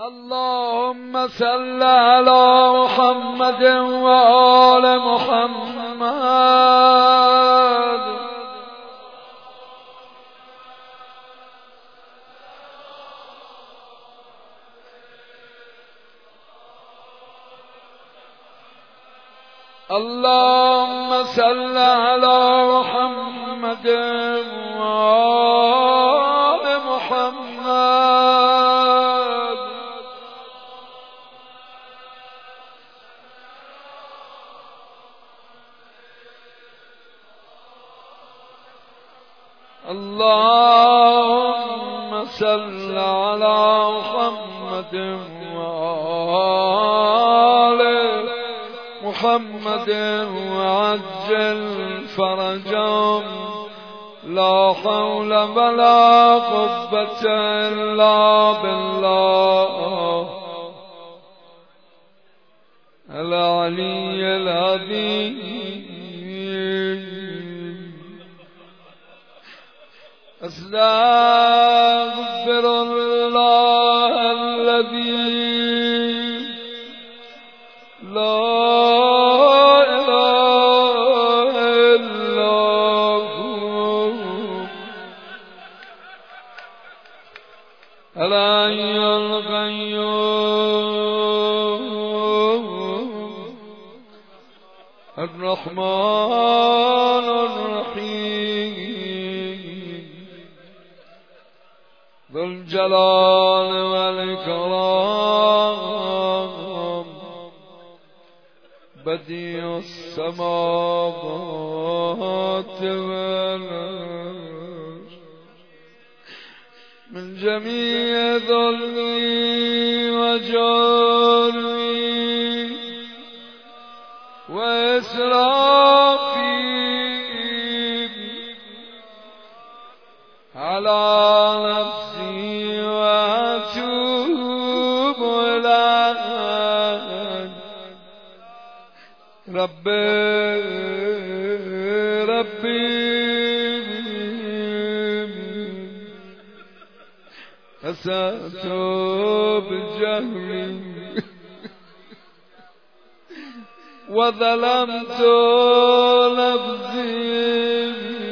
اللهم صل على محمد وآل محمد. اللهم صل على محمد وآل محمد. اللهم صل على محمد وآل محمد وعجل فرجهم. لا حول ولا قوة إلا بالله العلي العظيم. أستغفر الله الذي لا الحي القيوم الرحمن الرحيم ذو الجلال والإكرام بديع السماوات والأرض. من جميع ظلمي وجرمي وإسرافي على نفسي وأتوب إليك. ربي أسأت بجهلي وظلمت نفسي.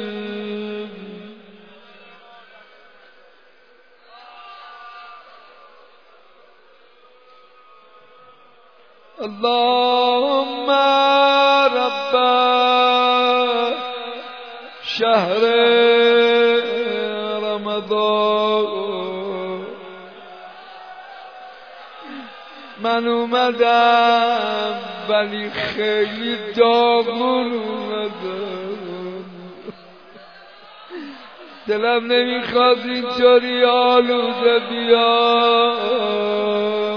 اللهم رب شهر رمضان من اومدم ولی خیلی داغون اومدم. دلم نمیخواد اینطوری آلوده بیام.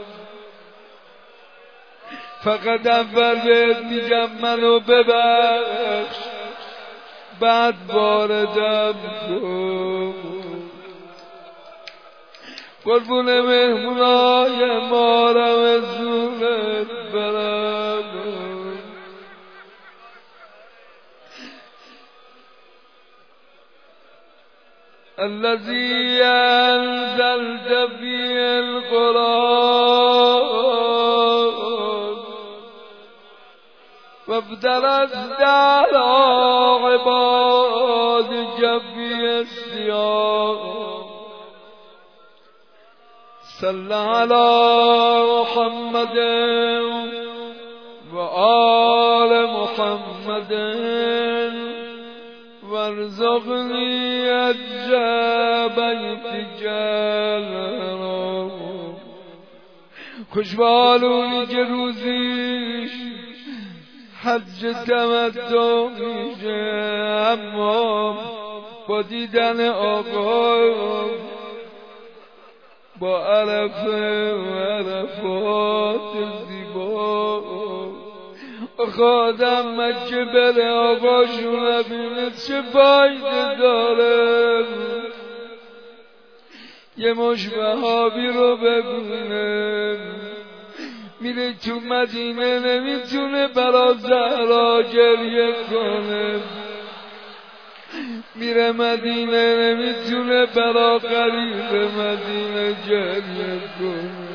فقط اول بهت میگم منو ببخش بعد واردم کن. قربون مهمونای ما رمضونت برم. الذي أنزلت فيه القرآن وابتلت على عبادك فيه الصيام. صل على محمد وآل محمد وارزقني بيتك الحرام. خوشبالونی که روزیش حج تمتع میشه اما با دیدن آقا با عرفه و عرفات زیبا آدم مکه بره آقاشون نبینه چه فایده داره. یه مش وهابی رو ببینه میره تو مدینه نمیتونه برا زهرا گریه کنه. میره مدینه نمیتونه برا غریب مدینه گریه کنه.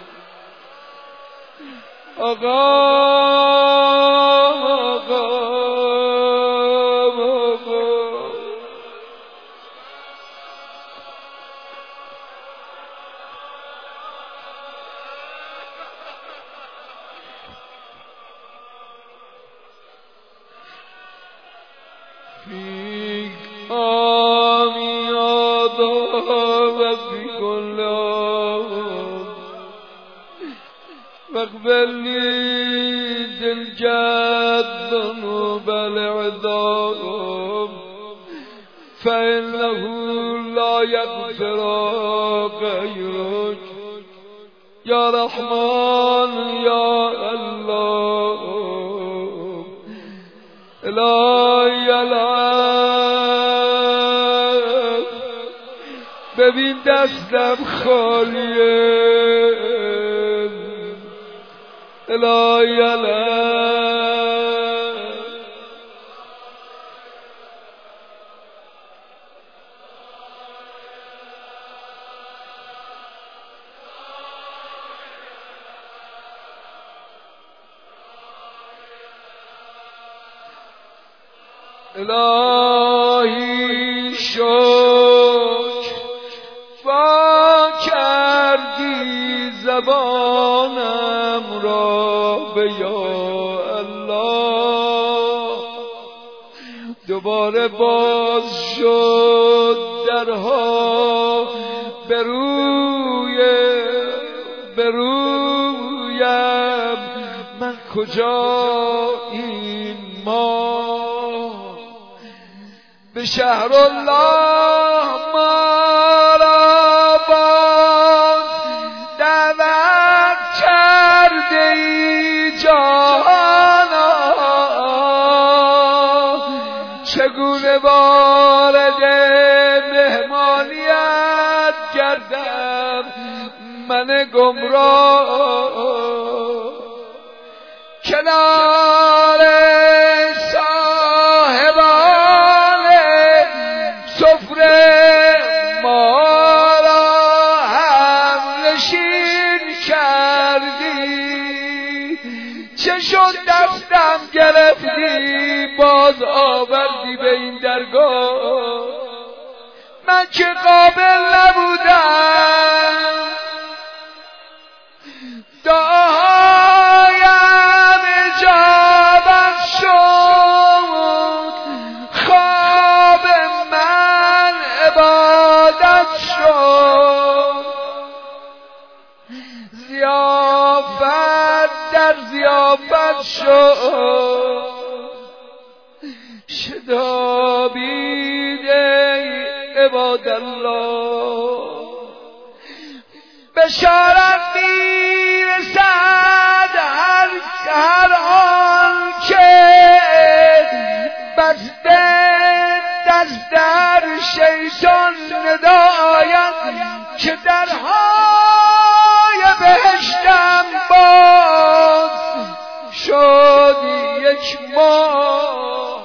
واغفر لي الجد ذنوب العذاب فإنه لا يغفر غيرك يا رحمن يا الله الهی الهی ببین دستم خالیه الهی الهی الهی شکر وا کردی زبانم را به یا الله دوباره باز شد درها به رویم من کجا این ماه به شهر الله ما را باز دعوت کرده ای جانا چگونه وارد مهمانیت کردم من گمراه کنار صاحبان سفره ما را هم نشین کردی چه شد دستم گرفتی باز آوردی به این درگاه من که قابل نبودم دعایم اجابت شد خواب من عبادت شد ضیافت در ضیافت شد شتابیده عباد الله بشارت میرسد هر آن که بسته دست در شیطان نداید که درهای بهشتم باز شد یک ماه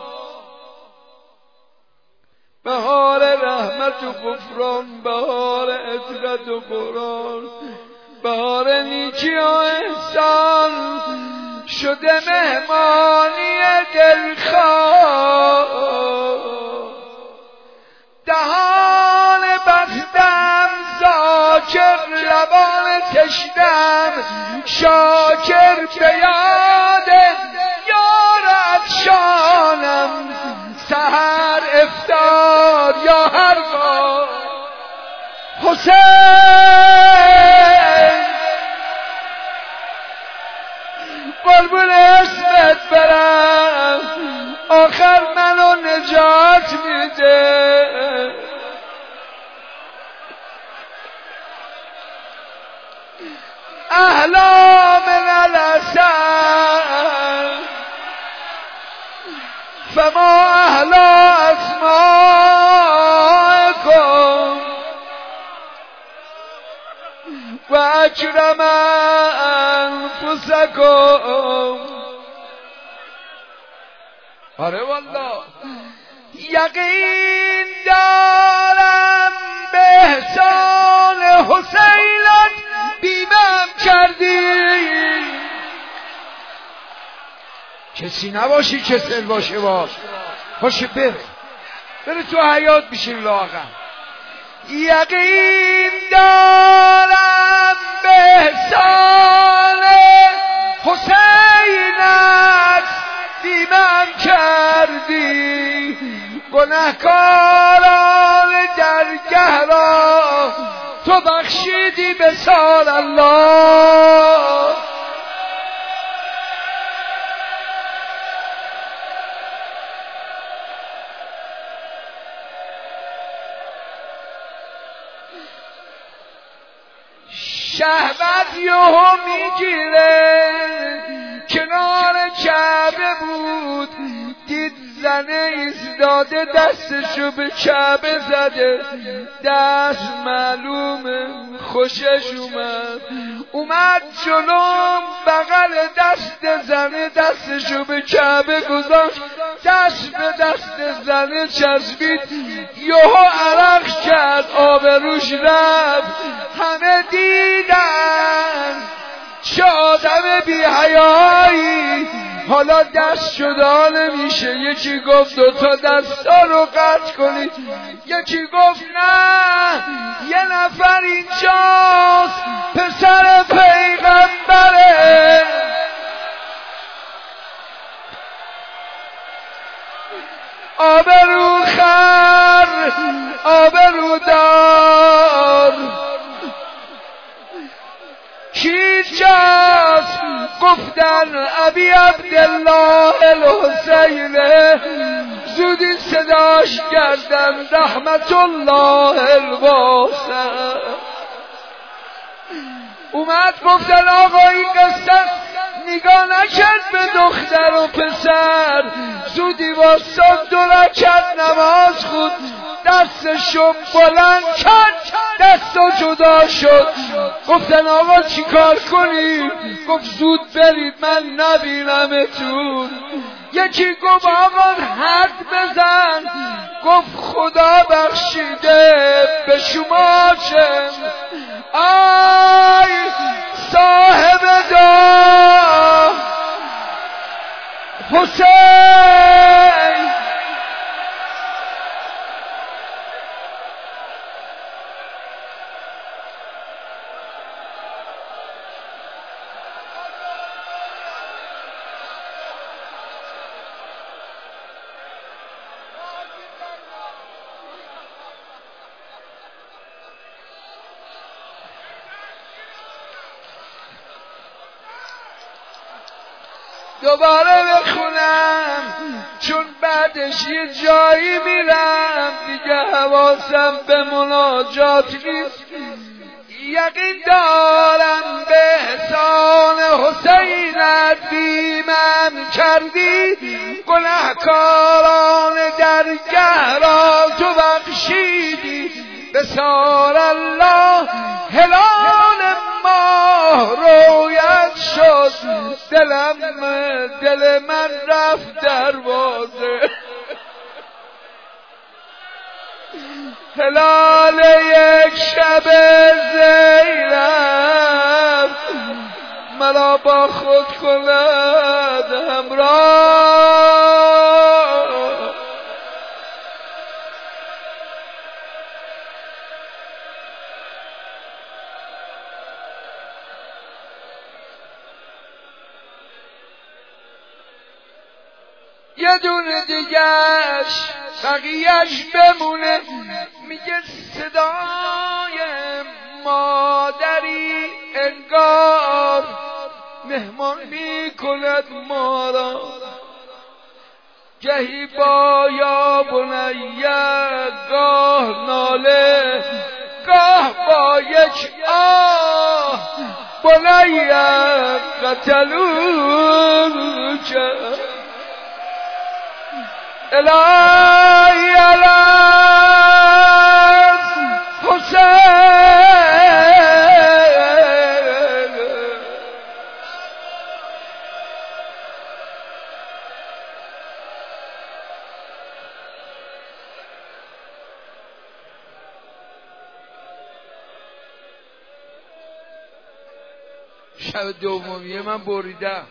بهار رحمت و غفران بهار عترت و قرآن بهار نیکی و احسان شده مهمانی دلخواه دهان بستم ذاکر لبان تشنم شاکر به یاد یار افشانم سحر افطار یا هرگاه حسین قربون اسمت برم آخر منو نجات میده احلا من الاسل فما احلا اسماءكم و اکرم انفسکم آره والله یقین دارم به احسان حسینت بیمم کردی. کسی نباشی کسل باشه باشه بره تو حیات بشین لاغر. یقین دارم به احسان حسینت بیمم کردی. گنهکاران درگه را تو بخشیدی به سال الله. شهوت یهو میگیره کنار کعبه بود، دید زنه ایستاده دستشو به کعبه زده، دست معلومه خوشش اومد جلوم بغل دست زنه دستشو به کعبه گذاشت، دست به دست زنه چسبید، یهو عرق کرد آبروش رفت. همه دیدن چه آدم بی حیایی، حالا دست جدا نمیشه. یکی گفت دوتا دستا رو قطع کنید، یکی گفت نه یه نفر اینجاست پسر پیغمبره. آبرو خر آبرو دار کیجاست؟ گفتن ابی عبدالله الحسین. زودی صداش کردن رحمت الله الواسع. اومد گفتن آقا این قصه نگاه نکرد به دختر و پسر، زودی واسطاد 2 رکعت نماز خود، دستشو بلند کرد دستو جدا شد. گفتن آقا چی کار کنیم؟ گفت زود برید من نبینمتون. یکی گفت آقا حد بزن، گفت خدا بخشیده به شما چه. آی صاحب دا حسین، دوباره بخونم چون بعدش یه جایی میرم دیگه حواسم به مناجات نیست. یقین دارم به احسان حسینت بیمم کردی، گنهکاران درگه را تو بخشیدی به سال الله. هلال ماه رویت شد، دل من رفت دروازه. هلال یک شب زینب مرا با خود کند همراه. یه دونه دیگهش بقیهش بمونه. میگه صدای مادری انگار مهمان میکند ما را، گهی با یا بنیه، گاه ناله، گاه با یک آه، بنیه قتلوک الهی علم حسین. شب دومیه من بریدم.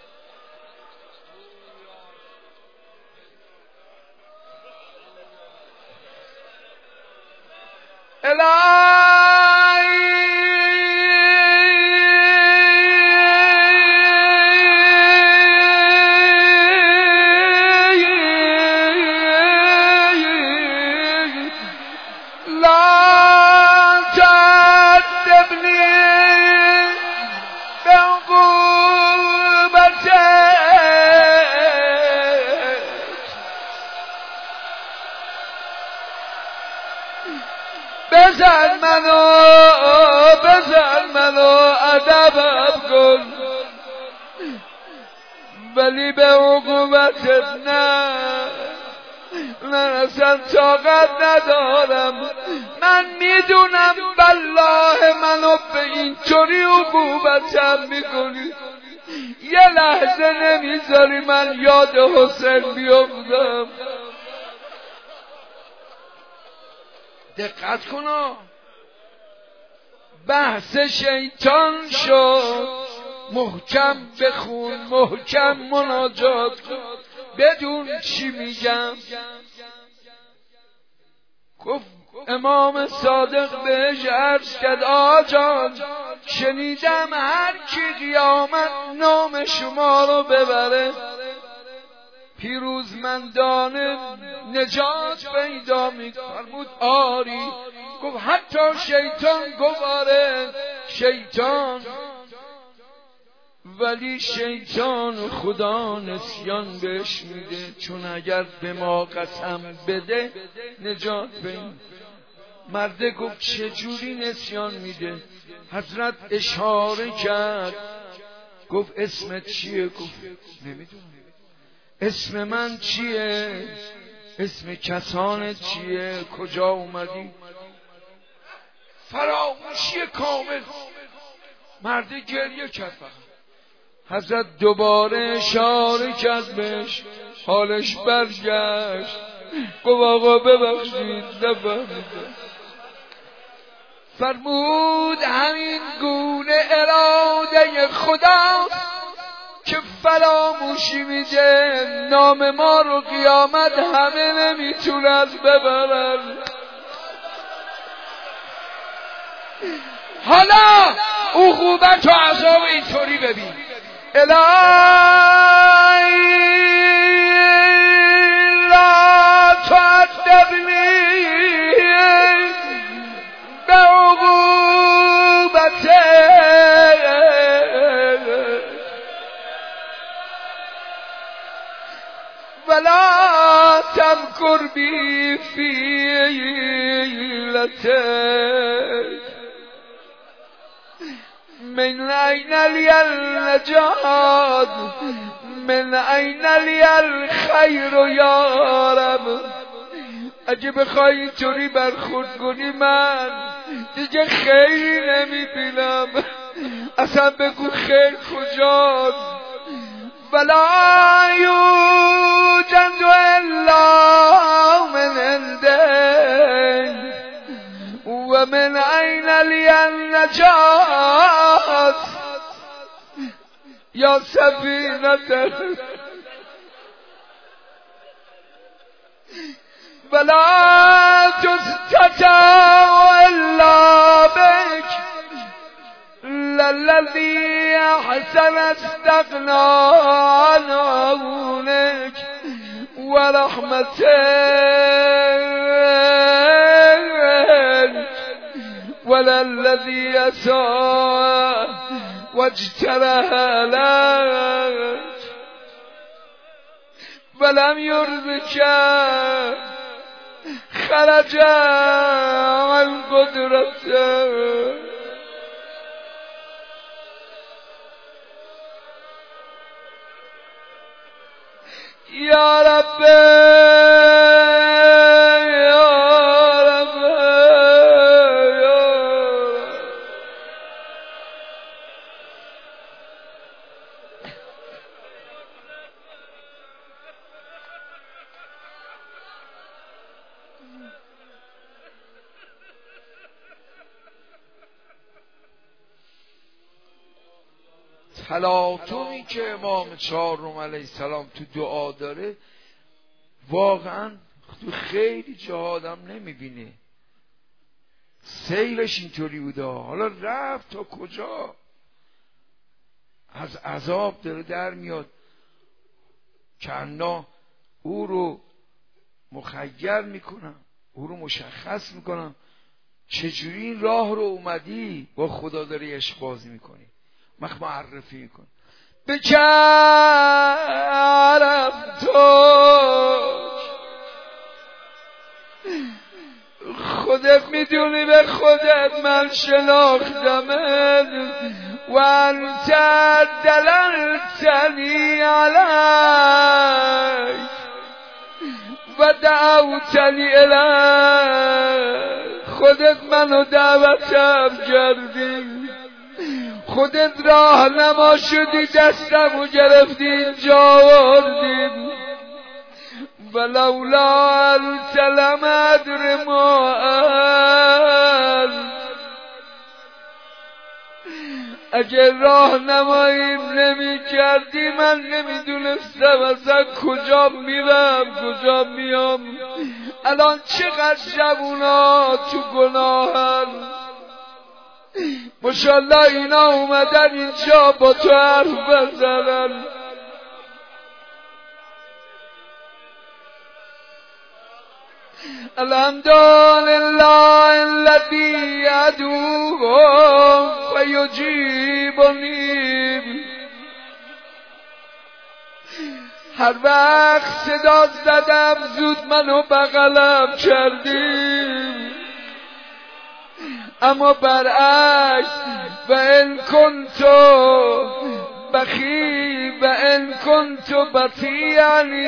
بزن منو ادبم کن، ولی به عقوبتت نه، من اصلا طاقت ندارم. من میدونم والله منو به اینطوری عقوبتم میکنی، یه لحظه نمیذاری من یاد حسین بیفتم. دقت کن، بحث شیطان شد، محکم بخون، محکم مناجات کن، بدون چی میگم. گفت امام صادق بهش عرض کرد آجان شنیدم هر کی قیامت نام شما رو ببره پیروزمندانه نجات پیدا می‌فرمود. آری. گفت حتی شیطان گفت آره شیطان، ولی شیطان خدا نسیان بهش میده، چون اگر به ما قسم بده نجات پیدا. مرده گفت چجوری نسیان میده؟ حضرت اشاره کرد، گفت اسمت چیه؟ گفت نمیدونم. اسم من چیه؟ اسم کسانت چیه؟ کجا اومدی؟ فراموشی کامل. مرده گریه کرد. حضرت دوباره اشاره کرد بهش، حالش برگشت. گفت آقا ببخشید نفهمیدم. فرمود همین گونه اراده خداست که فراموشی میده، نام ما رو قیامت همه نمیتونن ببرن. حالا عقوبت و عذاب اینطوری ببین. الهی لا تعذبنی به عقوبتک ولا تمکر بی فی حیلتک. من أين لي النجات؟ من أين لي الخیر یا رب؟ اگه بخوای اینطوری برخورد کنی من دیگه خیری نمیبینم، اصلا بگو خیر کجاست؟ ولا یوجد الا من عندک و من أين لي النجات یا سفینة ولا تستطاع الا بك للذي احسن استغنى عن عونك ورحمتك وللذي اساء واجترح لك ولم يرزك خرج عن قدرته. یا رب تلاطمی که امام چهارم علیه السلام تو دعا داره واقعا تو خیلی جاها آدم نمیبینه. سیرش اینطوری بوده، حالا رفت تا کجا، از عذاب داره در میاد که انا او رو مخیر میکنم، او رو مشخص میکنم چجوری این راه رو اومدی با خدا داری عشق بازی میکنی، معرفی میکن. بکرم تو خودت میدونی به خودت من شناختمت و انت دللتنی علیک و دعوتنی الیک. خودت منو دعوتم کردی، خودت راهنما شدی، دستمو گرفتی اینجا آوردی. ولولا انت لم ادر ما انت، اگر راهنماییم نمی کردی من نمیدونستم اصلا کجا میرم کجا میام. الان چقدر جوونا تو گناهن، ماشاءالله اینا اومدن اینجا با تو حرف بزنن. الحمدلله الذی ادعوه فیجیبنی. هر وقت صدا زدم زود منو بغلم کردی، اما برعکس و ان کنتو بخی و ان کنتو بطیعنی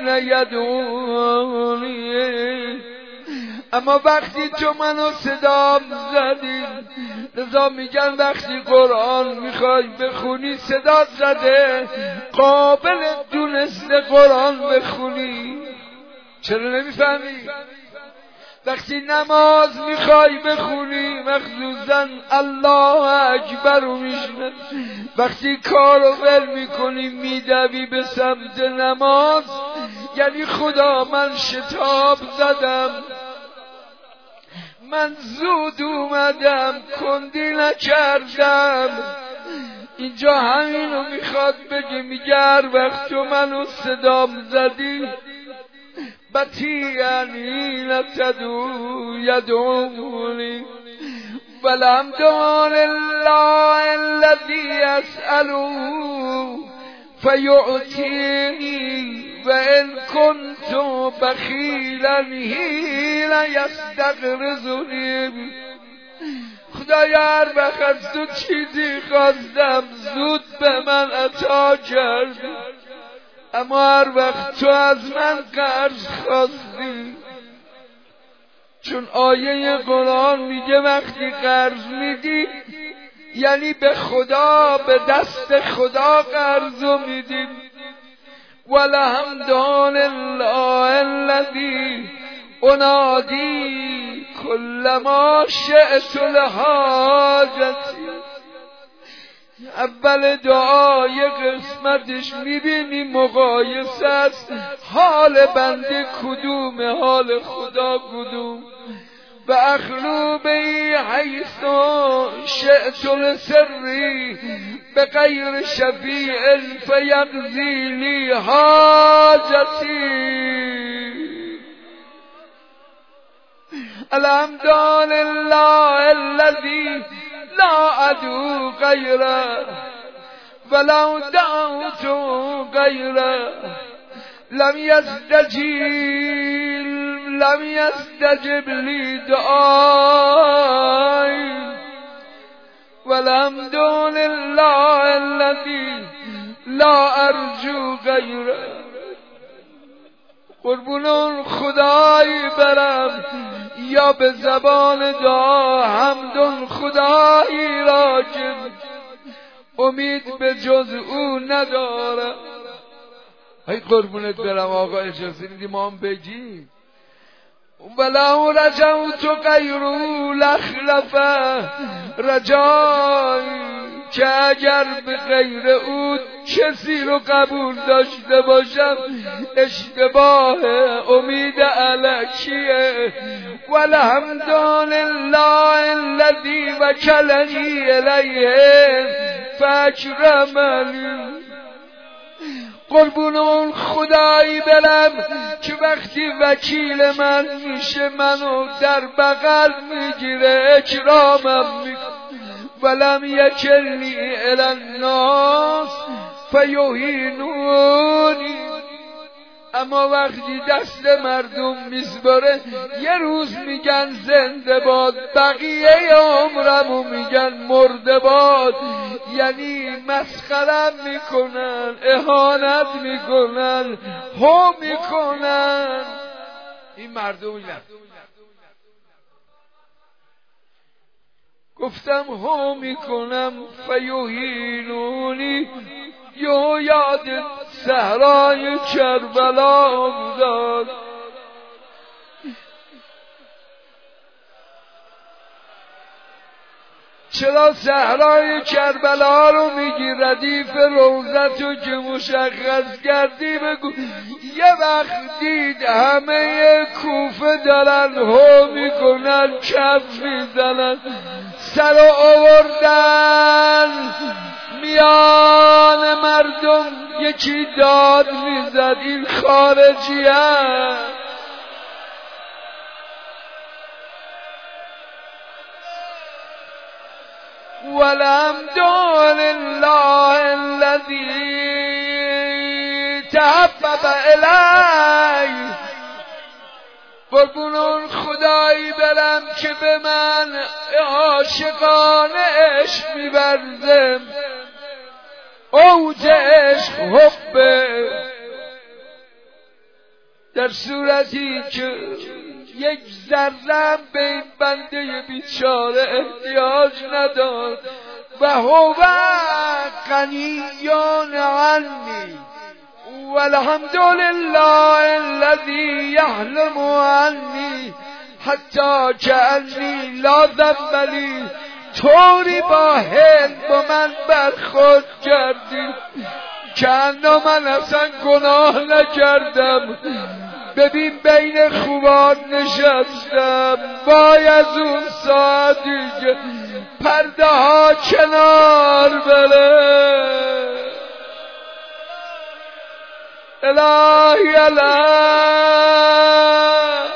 نیدونی. اما وقتی تو منو صدا زدی، لذا میگن وقتی قرآن میخوای بخونی صدا زده قابل دونست قرآن بخونی. چرا نمیفهمی؟ وقتی نماز میخوای بخونی مخصوصا الله اکبر رو میشنه، وقتی کارو ول میکنی میدوی به سمت نماز یعنی خدا من شتاب زدم، من زود اومدم کندی نکردم. اینجا همینو میخواد بگه، میگه هر وقت تو منو صدام زدی بطیعنی نتدو یدعونی. والحمدلله الذی اسألو فیعطینی و ان کنت بخیلا حین یستغرزنی. خدایا هر وقت از تو چیزی خواستم زود به من عطا کردی، اما هر وقت تو از من قرض خواستی. چون آیه قرآن میگه وقتی قرض میدی یعنی به خدا، به دست خدا قرضو میدی. والحمدلله الذی انادی کلما شئت لحاجتی. اول دعای قسمتش میبینی مقایسه است، حال بنده کدوم، حال خدا کدوم. و اخلو بی حیث شئت لسری به غیر شفیع فیقضی لی حاجتی. الحمدلله الذی لا ادعو غیره ولو دعوت غیره لم یستجب لی دعای. والحمدلله الذی لا ارجو غیره. قربون خدایی برم یا به زبان دعا حمد خدایی را که امید به جز او نداره. ای قربونت برم آقا اجازه میدی ما هم بگی. ولو رجوت غیرو لخلفه رجایی. که اگر به غیر او کسی رو قبول داشته باشم اشتباه امید الکیه. والحمد لله الذی وکلنی الیه فاکرمنی. قربون اون خدایی برم که وقتی وکیل من میشه منو در بغل میگیره اکرامم میکنه. ولم یکلنی الی الناس فیهینونی. اما وقتی دست مردم میسپاره یه روز میگن زنده باد، بقیه عمرمو میگن مرده باد. یعنی مسخرم میکنن، اهانت میکنن، هو میکنن. این مردم اینا گفتم هو میکنم فیهینونی. یاد صحرای کربلا افتاد. چرا صحرای کربلا رو میگی؟ ردیف روضتو که مشخص کردی بگو. یه وقت دید همه کوفه دارن هو میکنن، کف میزنن، سر و آوردن میان مردم. یکی داد میزد این خارجی هست. والحمد لله الذی تحبب الی. قربون اون خدایی برم که به من عاشقانه عشق می‌ورزه. اوج عشق حبه، در صورتی که یک ذره به این بنده بیچاره احتیاج نداد. و هو غنی عنی والحمد لله الذی یحلم عنی حتی کأنی لا ذنب لی. طوری با هند با من برخورد کردی که انا من اصلا گناه نکردم. ببین بین خوبان نشستم، وای از اون ساعتی که پرده ها کنار بره. الهی الهی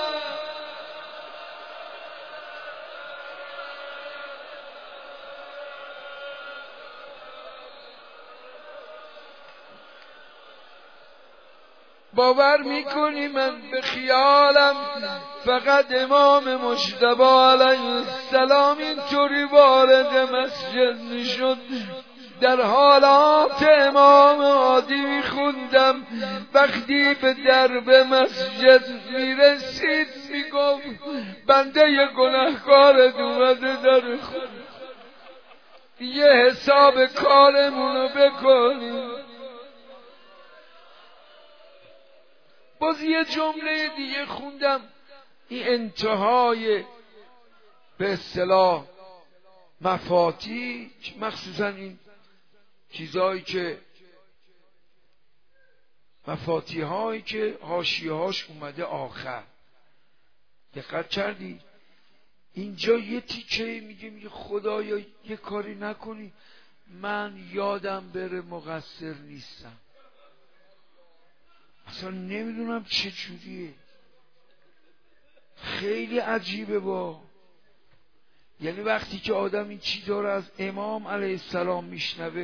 باور میکنی من به خیالم فقط امام مجتبی علیه السلام اینطوری وارد مسجد میشد؟ در حالات امام عادی میخوندم وقتی به درب مسجد میرسید میگفت بنده گناهکارت اومده در خود، یه حساب کارمونو بکنیم. باز یه جمله دیگه خوندم، این انتهای به اصطلاح مفاتیح، مخصوصا این چیزایی که مفاتیح هایی که حاشیه هاش اومده آخر، دقت کردی؟ اینجا یه تیکه میگه خدایا یه کاری نکنی من یادم بره مقصر نیستم. اصلا نمیدونم چه جوریه، خیلی عجیبه. یعنی وقتی که آدم این چیزا رو از امام علیه السلام میشنوه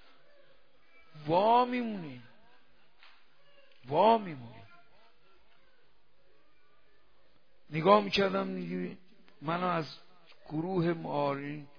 وا میمونه. نگاه میکردم منو از گروه معارین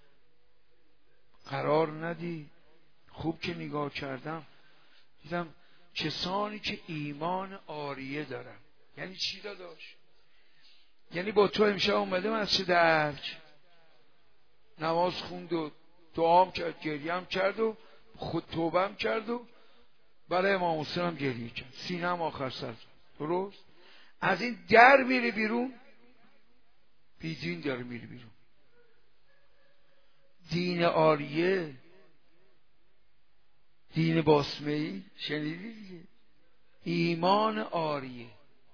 قرار ندی. خوب که نگاه کردم دیدم کسانی که ایمان عاریه دارن. یعنی چی داداش؟ یعنی با تو امشب اومده مسجد درج نماز خوند و دعام کرد، گریم کرد و خود توبم کرد و برای امام حسین هم گریه کرد، سینه هم آخر سر. درست؟ از این در میره بیرون بیدین داره میره بیرون. دین عاریه دین باسمه‌ای شنیدی دیگه، ایمان آریه.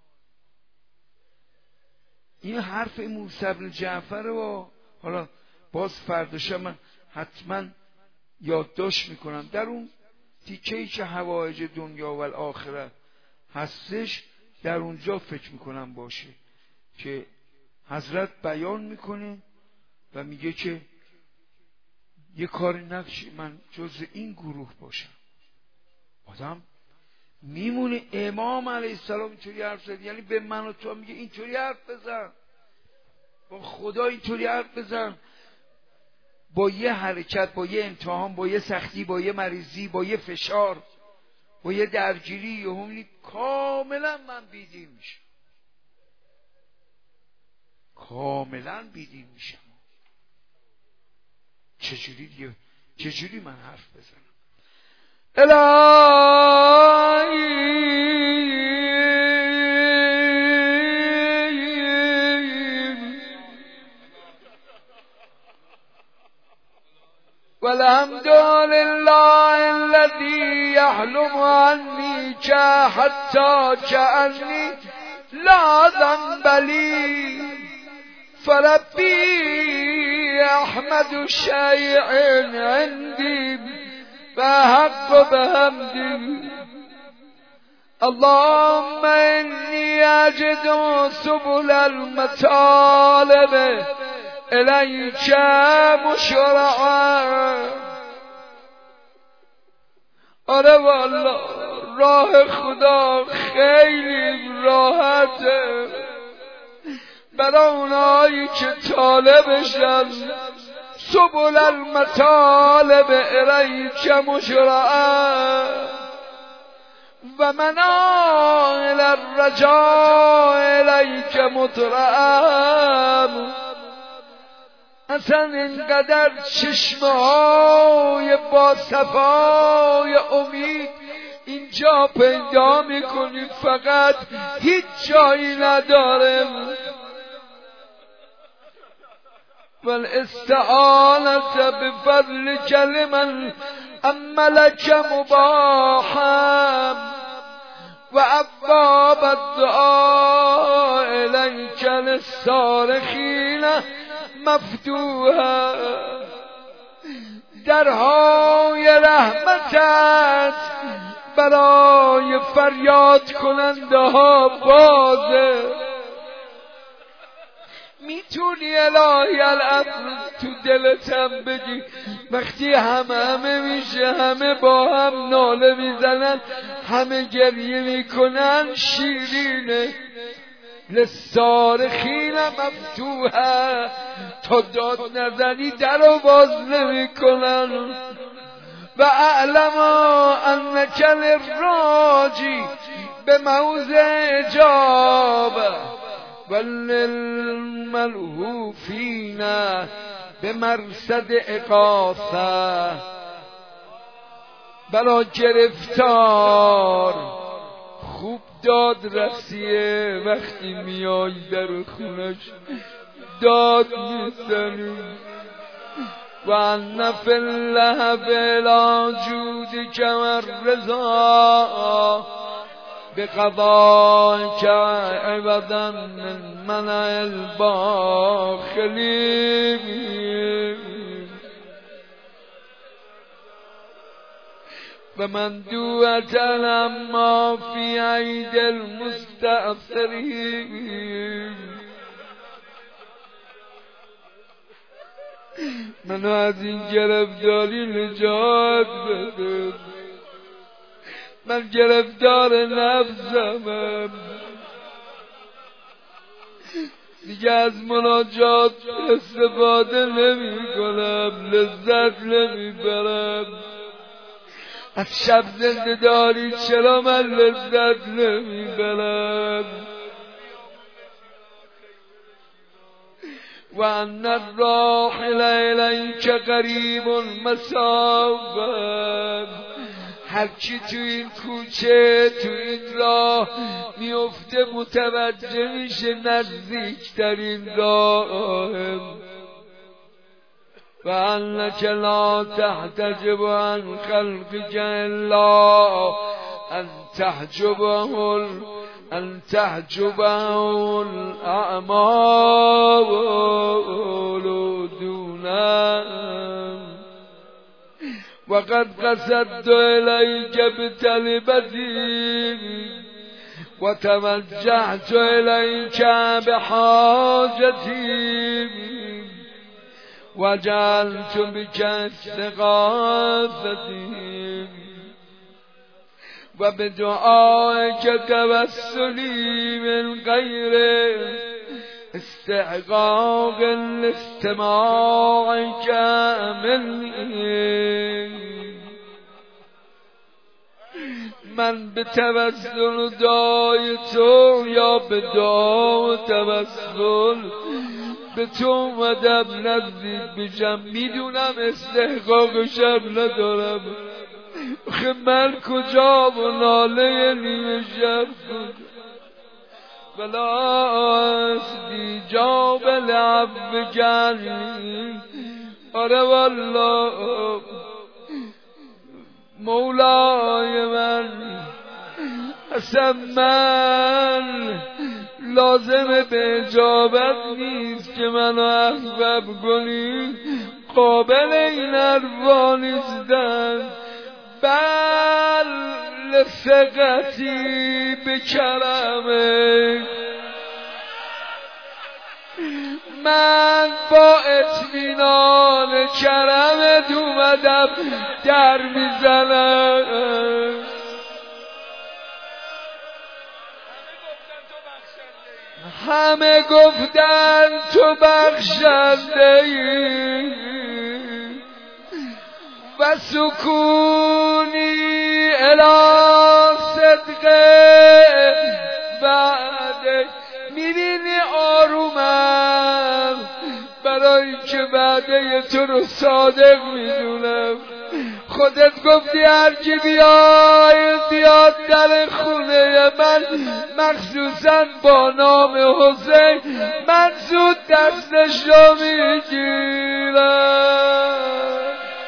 این حرف موسی بن جعفر و حالا باز فرداش من حتما یادداشت میکنم در اون تیکه‌ای که حوایج دنیا و الاخره هستش، در اونجا فکر میکنم باشه که حضرت بیان میکنه و میگه که یه کاری نکشه من جز این گروه باشم. آدم میمونه. امام علیه السلام اینطوری حرف زد، یعنی به من و تو میگه اینطوری حرف بزن، با خدا اینطوری حرف بزن، با یه حرکت، با یه امتحان، با یه سختی، با یه مریضی، با یه فشار، با یه درگیری، یه همونی کاملا من بیدین میشم، کاملا بیدین میشم. چجوری دیگه، چجوری من حرف بزنم؟ الهی والحمد لله الذي يحلم عني حتى كأني لا ذنب لي فربي أحمد شيء عندي فحق بحمدي اللهم إني أجد سبل المطالب إليك مشرعا. آره والله راه خدا خیلی راحته برای اونایی که طالبشن. سبل المطالب الیک مشرعا و منائل الرجاء الیک مطرعا. اصلا اینقدر چشمه‌های با صفای امید اینجا پیدا میکنیم، فقط هیچ جایی نداره. والاستعانة بفضلك لمن أملك مباحا وأبواب الدعاء إليك للصارخين مفتوحا. درهای رحمتت برای فریاد کننده ها بازه. میتونی الهی الامر تو دلتم بگی وقتی همه میشه، همه با هم ناله میزنن، همه گریه میکنن، شیرینه للصارخین مفتوحا، تا داد نزنی در رو باز نمیکنن. و اعلم انک للراجی به موضع اجابه وللملهوفین به مرصد اغاثه. برا گرفتار خوب داد رسیه، وقتی میای در خونش داد میزنی. و ان فی الله بلا جودک و رضا بقضائك عوضا من منع الباخلين ومندوعة لما في عيد المستأثرين. منو از این گرفتاری نجات بده، من گرفتار نفسم، دیگه از مناجات استفاده نمی کنم، لذت نمی برم. از شب زنده داری چرا من لذت نمی برم؟ و ان الراحل الیک قریب مسافا. هرچی تو این کوچه، تو این راه میفته متوجه میشه نزدیکترین راه. و انک لا تحتجب عن خلقك الا ان تحجبه الاعمال دونه وقد قصدت الیک بطلبتی وتوجهت الیک بحاجتی وجعلت بك استغاثتي وبدعائك توسلي من غير استحقاق لاستماعك مني. من به توسل دعای تو یا به دعا و توسل به تو اومدم نزدیک بشم. میدونم استحقاقشم ندارم، آخه من کجا و ناله نیمه شب کجا بلا استیجاب لعب کنی. آره والله مولای من، اصلا من لازم به اجابت نیست که منو احباب کنی، قابل این حرفا نیستن. بل لثقتی به کرمه، من با اطمینان کرمت اومدم در میزنم. همه گفتن تو بخشنده ای و سکونی الی صدق بعد. میبینی آرومم برای که بعده تو رو صادق میدونم. خودت گفتی هر کی بیاد در خونه من مخصوصا با نام حسین، من زود دستش رو میگیرم.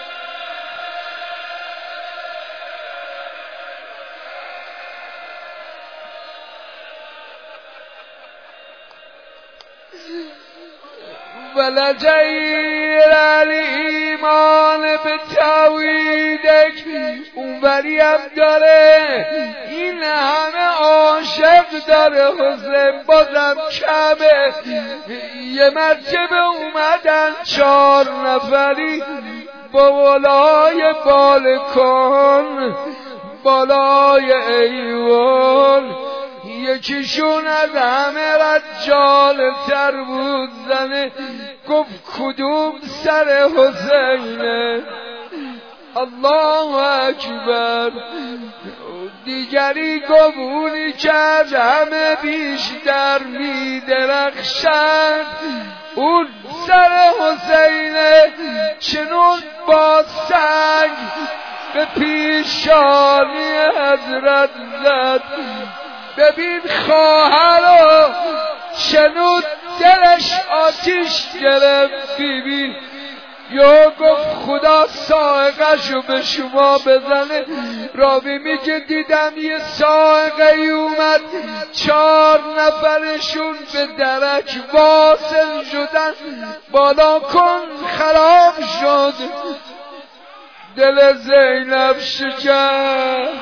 ولجیر الایمان به توحیدک. اونوری هم داره این همه عاشق داره حسین، بازم کمه. یه مرتبه اومدن 4 نفری با بالای بالکن، بالای ایوان. یکیشون از همه رجال تر بود، زنه گفت کدوم سر حسینه؟ الله اکبر. دیگری گفت اونی که از همه بیشتر میدرخشد اون سر حسینه. چنون با سنگ به پیشانی حضرت زد. ببین خواهرو شنود دلش آتیش گرفت. ببین یا گفت خدا صاعقه‌شو به شما بزنه. راوی میگه دیدم یه صاعقه اومد 4 نفرشون به درک واصل شدن، بالا کن خراب شد. دل زینب شکست.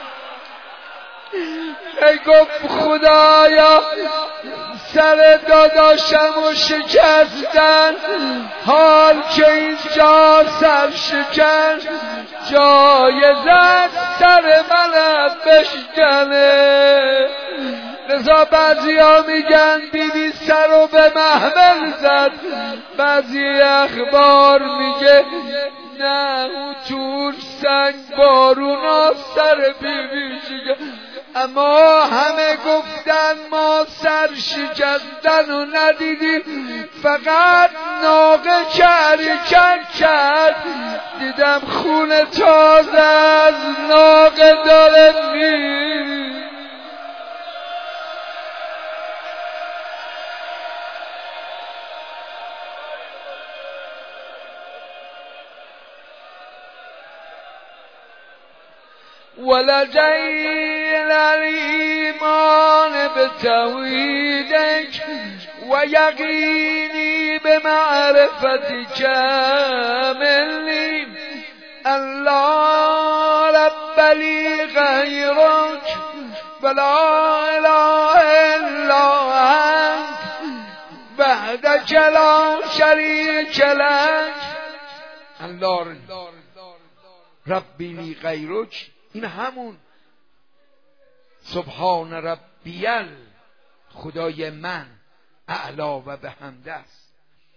ای گفت خدایا سر داداشمو شکستن، حال که اینجا سر شکن جایزت سر من بشکنه. لذا بعضی ها میگن بیبی سر رو به محمل زد، بعضی اخبار میگه نه اون تور سنگ بارونا سر بیبی شکست. اما همه گفتن ما سر شکستن و ندیدیم، فقط ناقه که حرکت کرد دیدم خون تازه از ناقه داره میری. ولدينا الإيمان بتوحيدك ويقيني بمعرفتك مني أن لا رب لي غيرك ولا إله إلا أنت وحدك لا شريك لك. أن لا ربی لی غیرک، این همون سبحان ربیل، خدای من اعلا و بحمده است.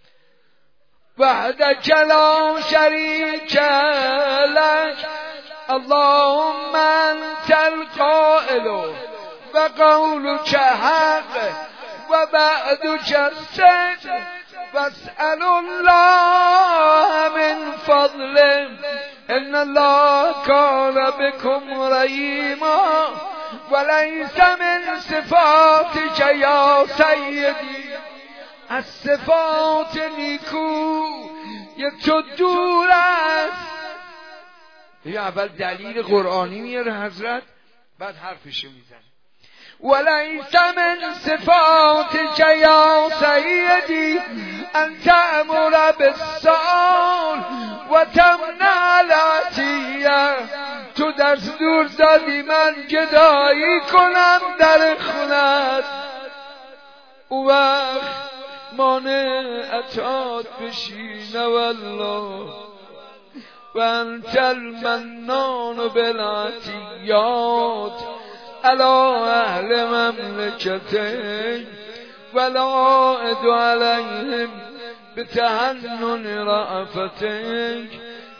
وحدک لا شریک لک اللهم انت القائل و قولک حق و وعدک الصدق واسأل الله من فضله ان الله كان بكم رحيما وليس من صفاتك يا سيدي از صفات نیکو یک تو دور است. یا اول دلیل قرآنی میاره حضرت، بعد حرفشو میزنه. وليس من صفاتك يا سيدي أن تأمر بالسؤال وتمنع العطية. تو دستور دادی من گدایی کنم در خونت، او وقت مانع عطات بشی. والله و انت المنان بالعطیات على اهل مملكتك ولا أد عليهم بتهنن رأفتك.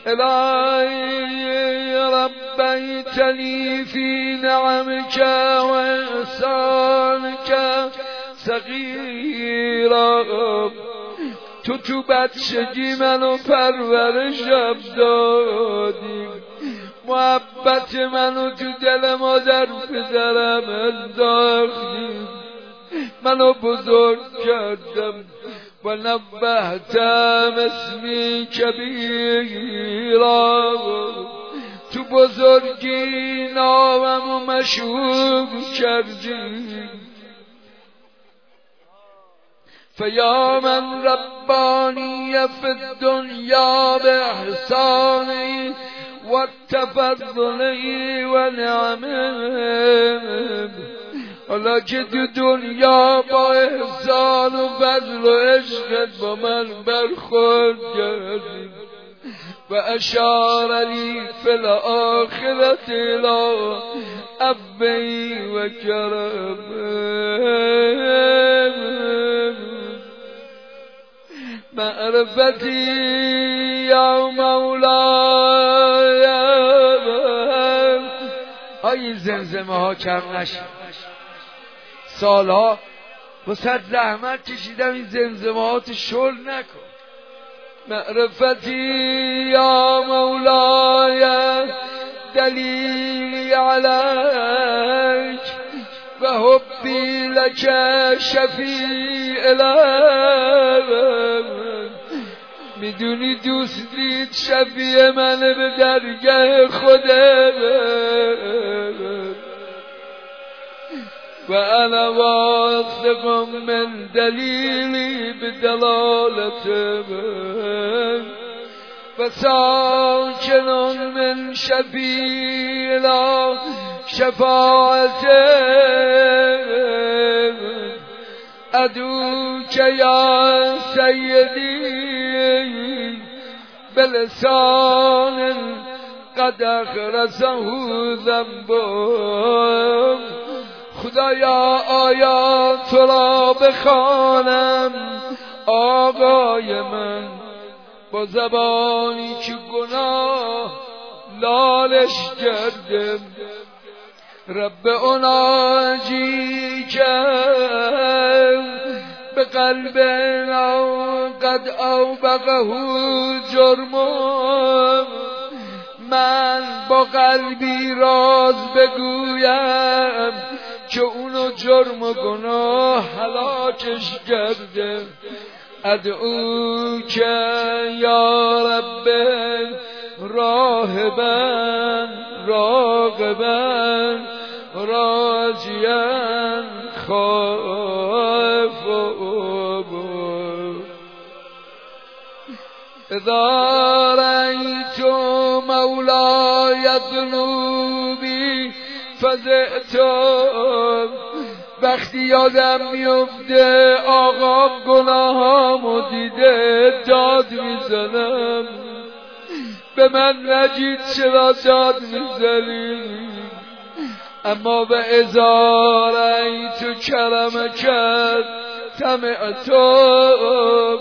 إلهي ربيتني في نعمك وإحسانك صغيرا. تو بچگی منو پرورشم دادی، محبت منو تو دل مادر پدرم انداختی، منو بزرگ کردم و نبهتم اسمی کبیرا. تو بزرگی ناممو مشهور کردی. فیا من ربانی فی الدنیا باحسانی والتفضلی و نعمه. حالا که تو دنیا با احسان و فضل و عشقت با من برخورد کردی و اشار لی فی الاخرة الی ابی و کرم. معرفتی یا مولای. این زمزمه ها کم نشد. سالها وسط زحمت کشیدم این زمزمات شل نکن. معرفتی یا مولای دلیلی علیک و حبی لک شفیع لک. میدونی دوستیت شفیع منه به درگاه خودت و انا واثق من دلیلی بدلالت من و ساکن من شفیع لا شفاعت. ادعوک یا سیدی بلسان قد اخرسه ذنبم. خدایا آیا تو را بخوانم آقای من با زبانی که گناه لالش کردم. رب اناجی کرد به قلب قد اوبقه جرمم. من با قلبی راز بگویم که اونو جرم و گناه هلاکش کرده. ادعو که یا رب راهبا راغبا راجیا خائفا اذا رأيت مولاي ذنوبی فزعت وقتی یادم میفته آقام گناهامو دیده داد میزنم به من نجید چرا داد میزنی اما به ازارهی تو کرم کرد تمعتو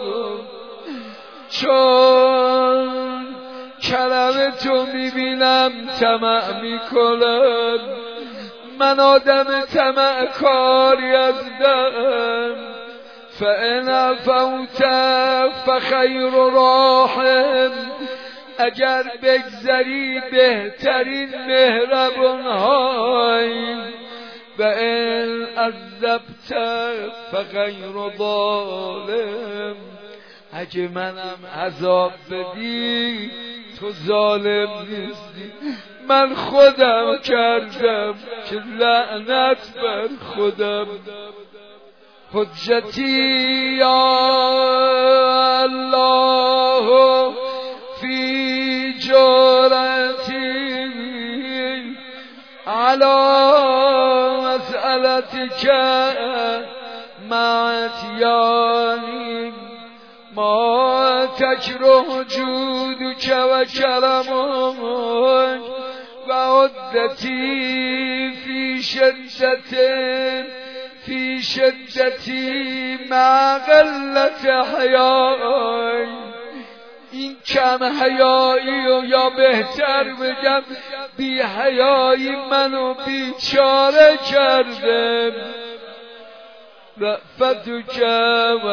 چون کرم تو میبینم طمع میکنم من آدم طمع کاری هستم فان عفوت فخیر راحم اگر بگذری بهترین مهربان های و ان عذبت فغیر ظالم اگه منم عذاب بدی تو ظالم نیستی من خودم کردم که لعنت بر خودم حجتی یا الله فی جرأتی علی مسئلتک معتیانی ما تکره جودک و کرمک و عدتی فی شدتی مع قلت حیای این کم حیایی و یا بهتر بگم بی حیایی منو بیچاره کرده رأفتک و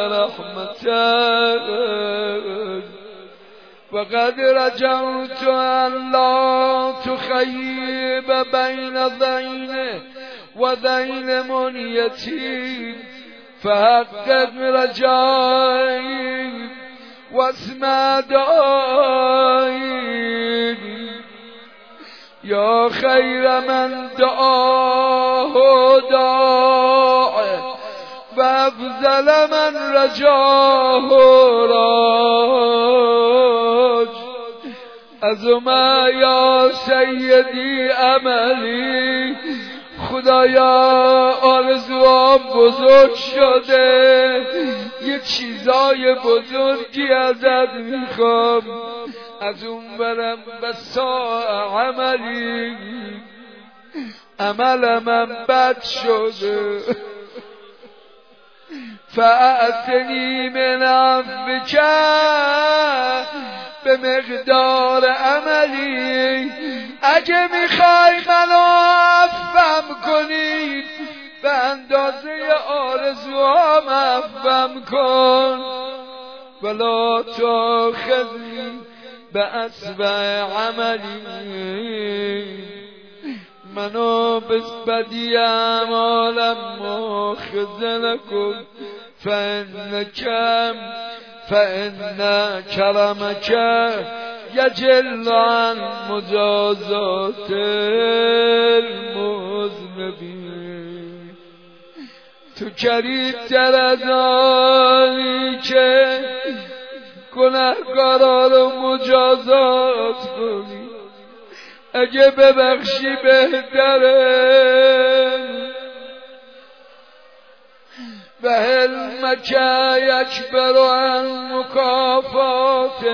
رحمتک وقد رجوت ان لا تخیب بین ذینه و ذین منیتی فحقق رجایی واسمع دعایی یا خیر من دعاه داع و افضل من رجاه راج عظم یا سیدی عملی خدایا آرزوام بزرگ شده یه چیزای بزرگی ازت میخوام از اون برم بسا عملی عملم بد شده فأتنی من عفوک به مقدار عملی اگه میخوای منو عفوم کنی به اندازه آرزوام عفوم کن ولا تأخذنی به اسوأ عملی منو بسبدی اعمالم مؤاخذه نکن فإن کرمک یجل عن مجازات المذنبین تو کریم‌تر از آنی که گناهکارا رو مجازات کنی اگه ببخشی بهتره و حلمک یکبر عن مکافات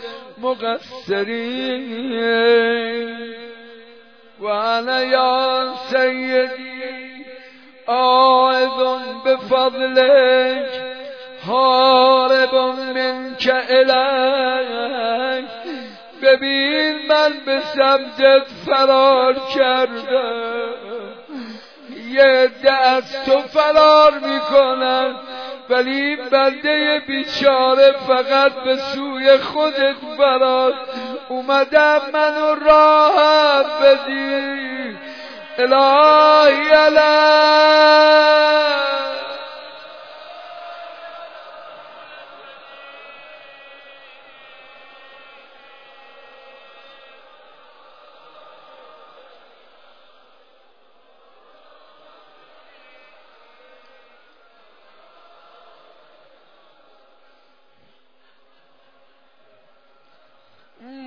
المقصرین و انا یا سیدی عائذ بفضلک هارب منک الیک ببین من به سمتت فرار کردم یه عده از تو فرار میکنن ولی این بنده بیچاره فقط به سوی خودت فرار اومدم منو راحت بدی الهی الهی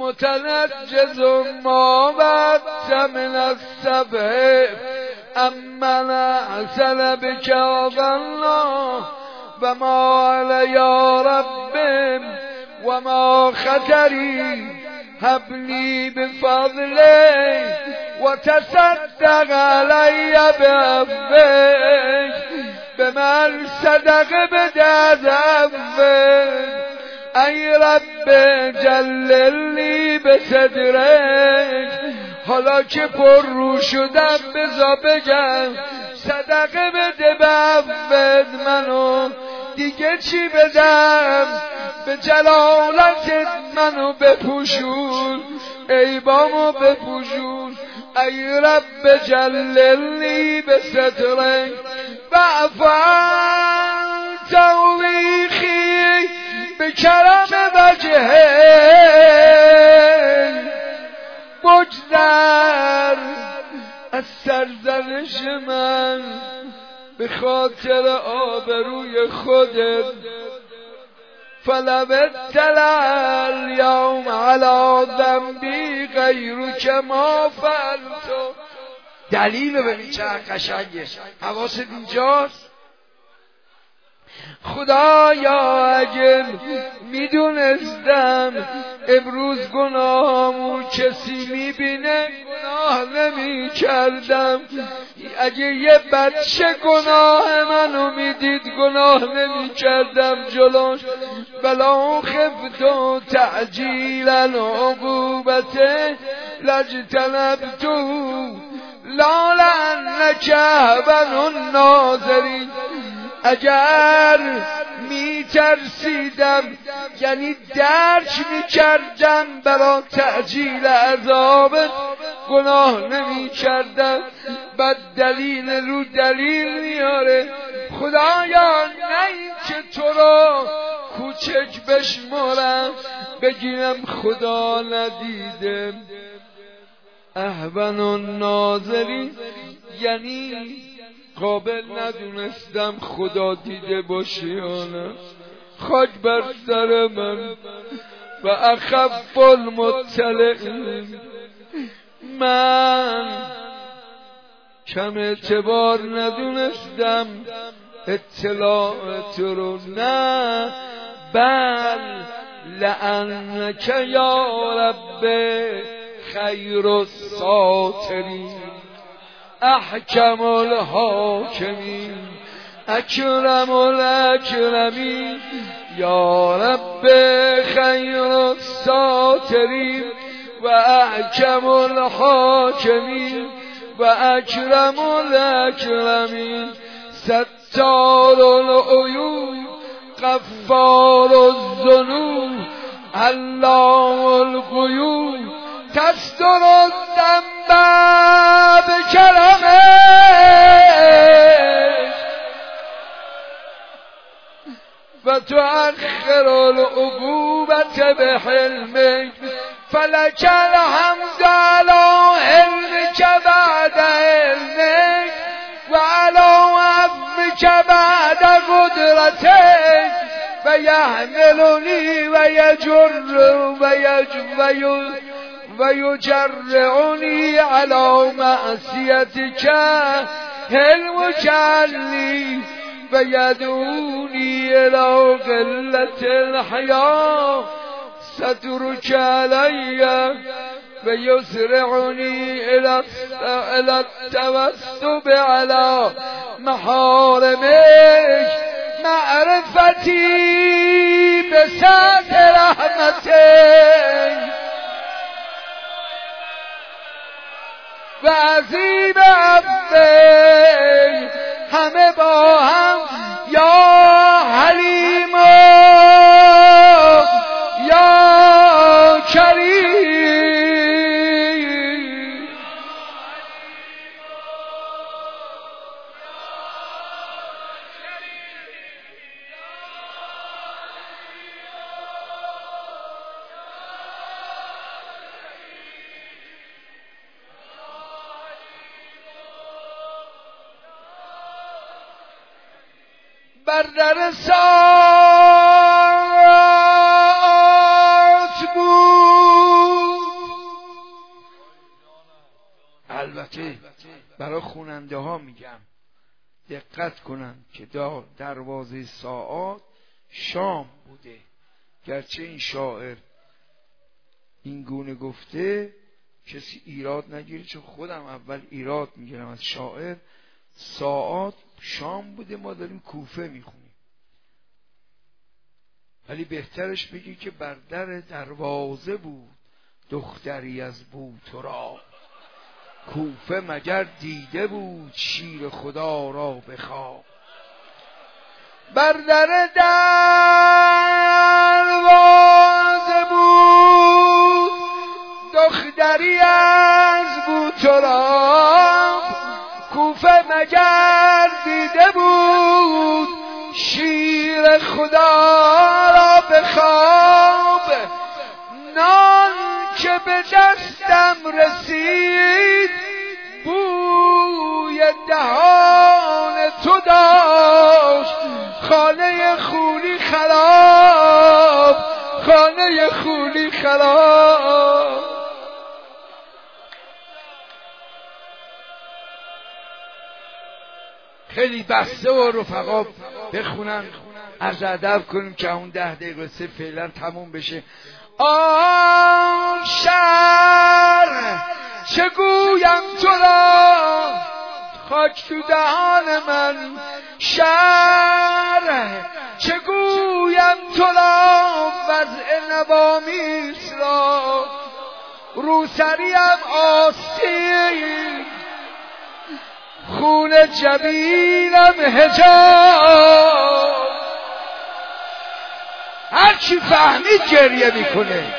متنجز ما بدت من السبع امن احسن بك الله و ما علی یا رب و ما خطری هبلی بفضلی و تصدق علی بعفوک به من صدقه بده از عفوک ای رب جللی به صدرک حالا که پر رو شدم بذار بگم صدقه بده به عفوت منو دیگه چی بدم به جلالتت منو بپوشون عیبامو بپوشون ای رب جللی به صدرک بعفان توبیخی به کرم وجهه بگذر از سرزنش من به خاطر آبروی خودت فلم اطلع الیوم علی ذنبی غیرک ما فعلت. دلیل ببین چقدر قشنگه، حواست اینجاست. خدایا اگه میدونستم امروز گناهامو کسی میبینه گناه نمی کردم. اگه یه بچه گناه منو میدید گناه نمی کردم جلوش. ولا خفتو تعجیل العقوبته لجتنبتو لا لعنک اهون الناظرین. اگر میترسیدم یعنی درک میکردم برای تعجیل عذابت گناه نمیکردم. بعد دلیل رو دلیل میاره. خدایا نه این که تو رو کوچک بشمارم بگیرم خدا ندیدم. اهون الناظرین یعنی قابل ندونستم خدا دیده باشه یا نه. خاک بر سر من و اخف المطلعین. من کم اعتبار ندونستم اطلاعات رو. نه بل لعنک یا رب خیر الساترین احکم الحاکمین اکرم الاکرمین یا رب خیر الساترین و احکم الحاکمین و اکرم الاکرمین ستار العیوب غفار الذنوب علام الغیوب تستر الذنب بکرمه و تؤخر العقوبة بحلمك فلك الحمد على علمك بعد علمك وعلى عفوك بعد قدرتك فيحملني ويجرعني على معصيتك المجلي ويدعوني إلى قلة الحياة سترك علي ويسرعني إلى التوسب على محارمك معرفتي بسعة رحمتك و عظیم عفوی همه با هم یا حلیم یا کریم. بر در ساعت بود البته برای خواننده ها میگم دقت کنن که دروازه ساعات شام بوده، گرچه این شاعر این گونه گفته کسی ایراد نگیره، چون خودم اول ایراد میگیرم از شاعر. ساعات شام بوده، ما داریم کوفه میخونیم، ولی بهترش بگی که بر در دروازه بود دختری از بوتراب، کوفه مگر دیده بود شیر خدا را به خواب. بر در دروازه بود دختری از بوتراب، کوفه مگر دیده بود شیر خدا را به خواب. نان که به دستم رسید بوی دهان تو داشت، خانه خولی خراب، خانه خولی خراب. خیلی بسته و رفقا بخونن، عرض ادب کنیم که اون 10 دقیقه فعلا تموم بشه. آن شهر چه گویم تو را، خاک تو دهان من، شهر چه گویم تو را، وضع نوامیس را، روسریم آستین، خون جبینم حجاب. هر چی فهمید گریه میکنه.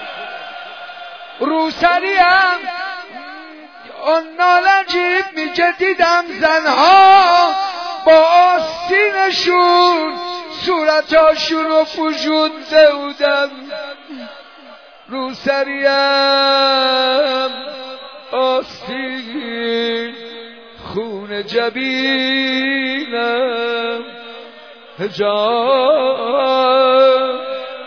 روسریم اون نالنجیب میگه دیدم زنها با آستینشون صورتاشون رو فشونده بودن. روسریم آستین، خون جبینم حجاب.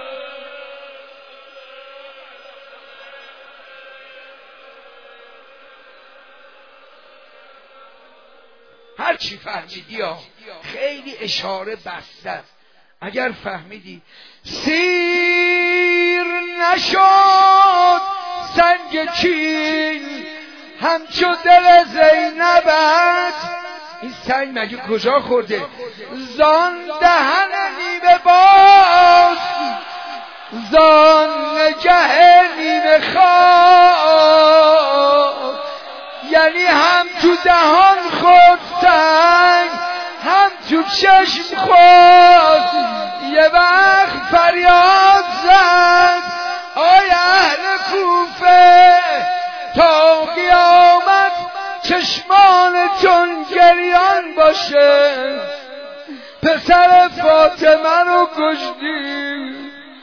هرچی فهمیدی ها، خیلی اشاره بسته است. اگر فهمیدی سیر نشد سنگ چین همچو دل زینبت، این سنگ مگه کجا خورده؟ زان دهن نیمه باز، زان نگه نیمه خواب. یعنی هم تو دهان خورد سنگ، هم تو چشم خورد. یه وقت فریاد زد آی اهل کوفه، تا قیامت چشمانتون گریان باشه، پسر فاطمه رو کشتی.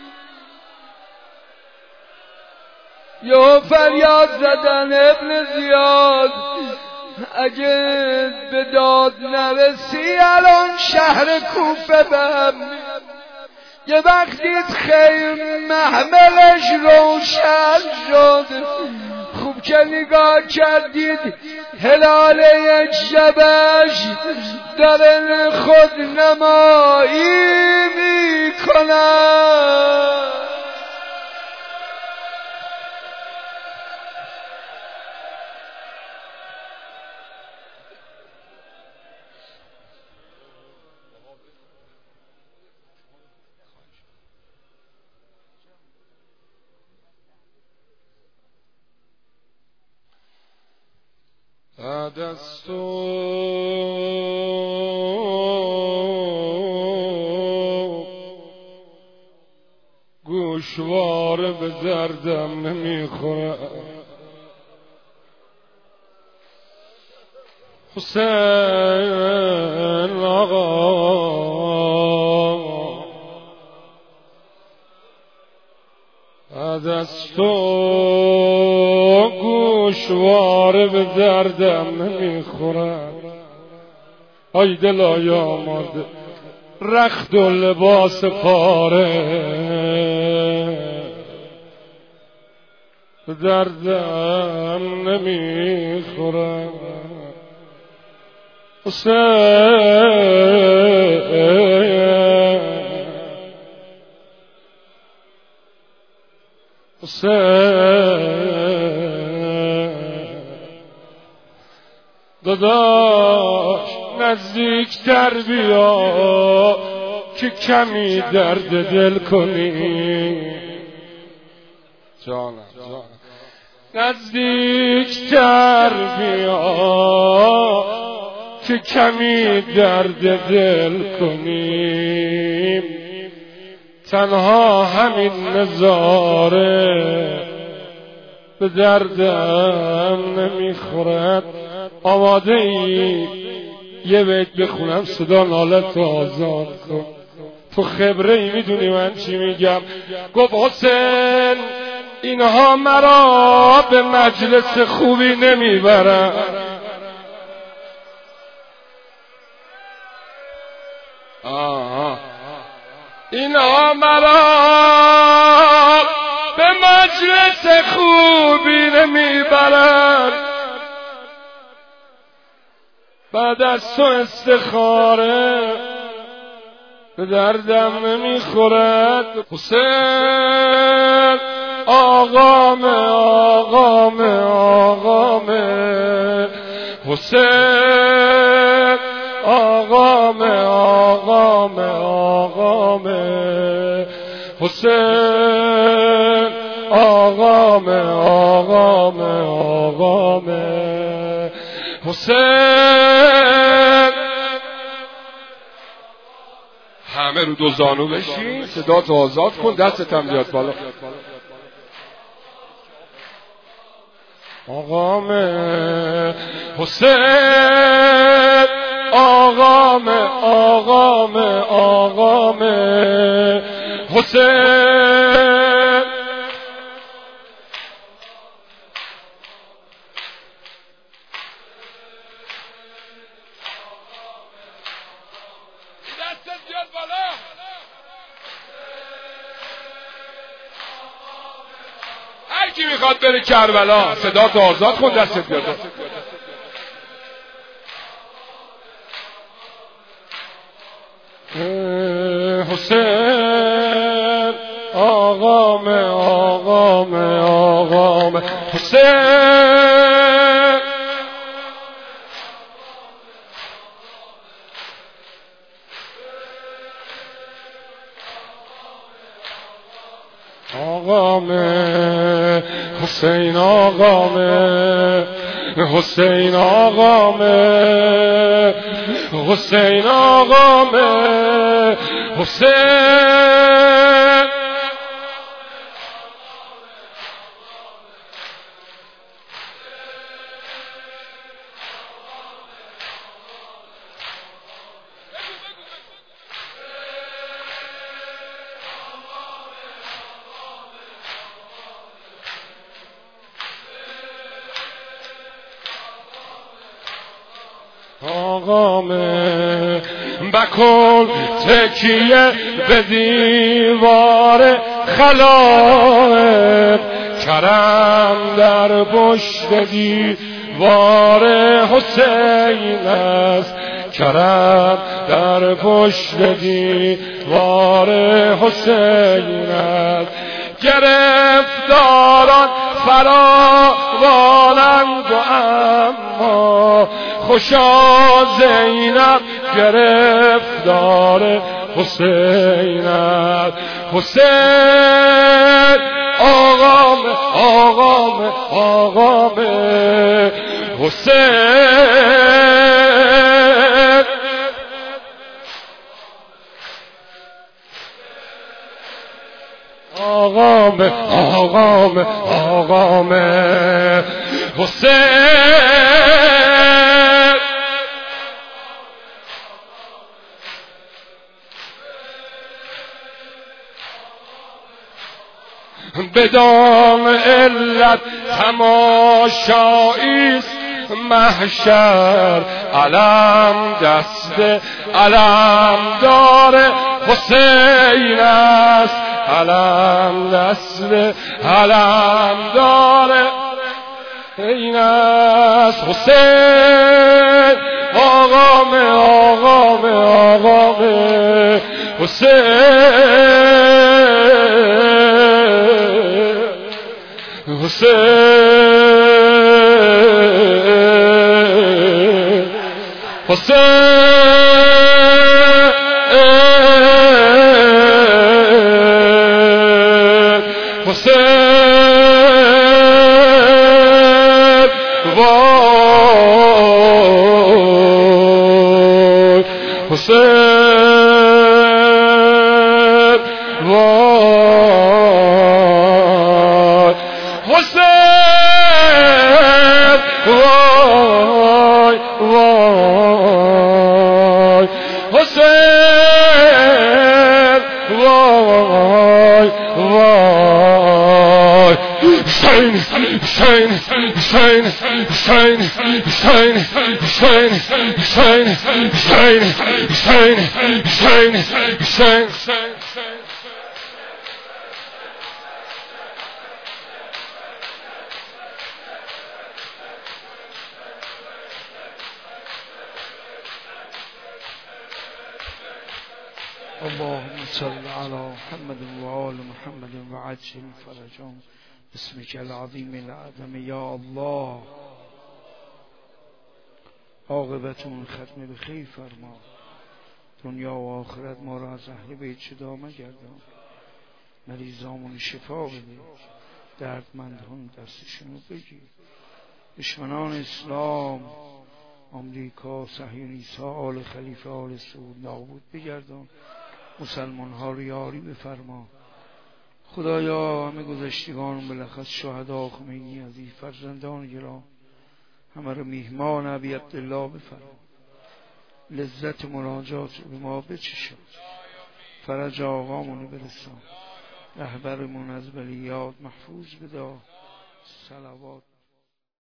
یا فریاد زدن ابن زیاد اگه به داد نرسی الان شهر کوفه به هم. یه وقتی خیلی محملش روشن شد، خوب که نگاه کردید هلال یک شبش دارن خود نمایی میکنن. بعد از تو گوشواره به دردم نمیخوره. حسین آقا بعد از تو گوشواره به دردم نمیخورد. ای دلای آماده رخت و لباس پاره، به دردم نمیخورد داداش نزدیکتر بیا که کمی درد دل کنی جانم نزدیکتر بیا که کمی درد دل کنیم تنها همین نظاره به دردم نمیخورد آماده ای یه بیت بخونم صدا نالت آزاد کن تو خبره ای میدونی من چی میگم گفت حسین اینها مرا به مجلس خوبی نمیبرن اینها مرا به مجلس خوبی نمیبرن بعد از تو استخاره به دردم نمیخورد حسین آقامه آقامه آقامه حسین آقامه آقامه آقامه حسین آقامه آقامه آقامه حسین همه رو دو زانو بشین صدا تو آزاد کن دستت هم بیاد بالا آقامه حسین آقامه آقامه آقامه حسین دستت بیاد بالا هر کی میخواد بره کربلا صدا تو آزاد کن دستت بیاد حسین آقامه آقامه آقامه حسین آقامه حسین آقامه حسین آقامه حسین آقامه حسین آقامه بکن تکیه به دیوار خلائق کرم در پشت دیوار حسین است کرم در پشت دیوار حسین است گرفتاران فراوانند و اما خوشا زینب گرفتار حسین است حسین آقامه آقامه آقامه حسین آقامه آقامه آقامه حسین بدان علت تماشاییست محشر علم دست علم دار حسین است علم دست علم داره این است حسین آقام آقام آقام حسین حسین حسین حسین وای حسین وای حسین وای وای حسین وای وای حسین حسین حسین حسین حسین حسین حسین حسین حسین حسین حسین اللهم صل على محمد وآل محمد وعجل فرجهم باسمك العظیم العظم یا الله. عاقبتمون ختم به خیر فرما، دنیا و آخرت ما را از اهل بیت جدا مگردان، مریضامون شفا بده، دردمندان دستشون رو بگیر، دشمنان اسلام آمریکا صهیونیست‌ها آل خلیفه آل سعود نابود بگردان، مسلمان ها رو یاری بفرما. خدایا همه گذشتگان بالاخص شهدا خمینی عزیز فرزندان گرام همه رو میهمان ابی عبدالله بفرما، لذت مناجات رو به ما بچشان، فرج آقامونو برسان، رهبرمون از بلیات محفوظ بدا. صلوات